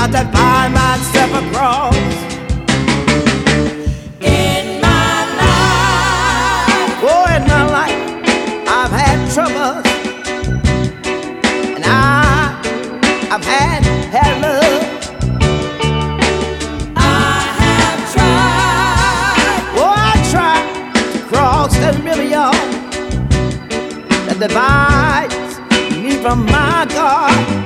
got to find myself a cross. In my life, oh, in my life, I've had troubles, and I've had love. I have tried, oh, I tried to cross that river, y'all, that divides me from my God.